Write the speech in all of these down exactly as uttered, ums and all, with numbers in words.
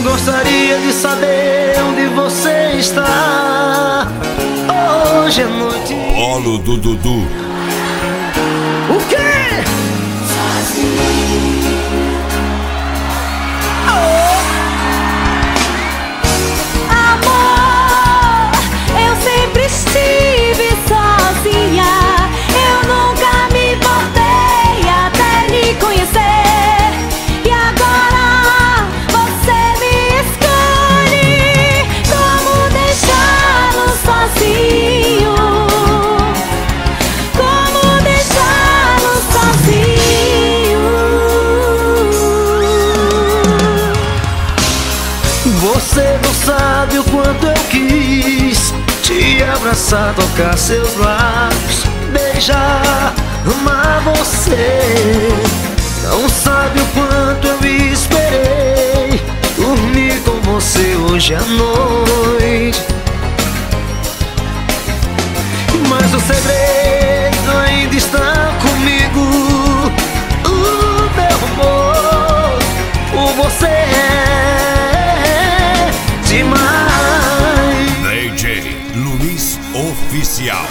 Gostaria de saber onde você está. Hoje é noite. Polo do Dudu. O quê? Sozinho. Oh. Amor, eu sempre estive sozinha. Eu nunca me importei até lhe conhecer. E agora você me escolhe. Como deixá-lo sozinho? Como deixá-lo sozinho? Você não sabe o quanto eu quis te abraçar, tocar seus lábios, beijar, amar você. Não sabe o quanto eu esperei dormir com você hoje à noite. Mas o segredo ainda está comigo. O meu amor por você é demais. D J Luiz Oficial.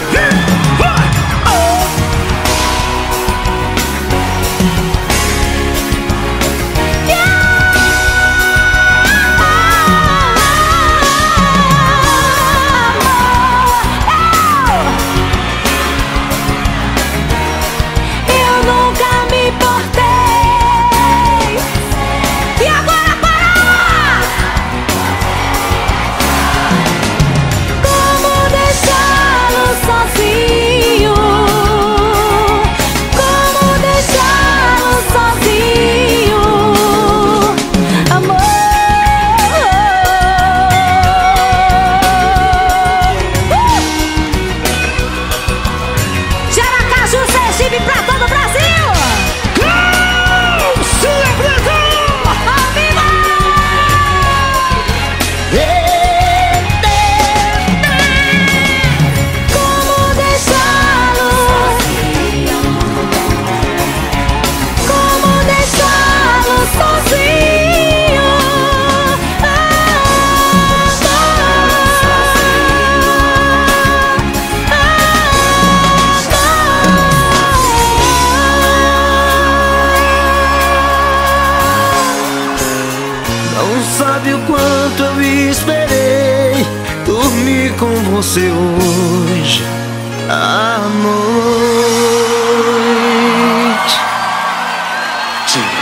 Eu nunca me importei. E agora para! Como deixá-lo sozinho? Como deixá-lo sozinho? Amor. Jaracaju, Sergipe pra todo o Brasil! Ao vivo! Como deixá-lo? Como deixá-lo sozinho? Não sabe o quanto eu esperei dormir com você hoje à noite.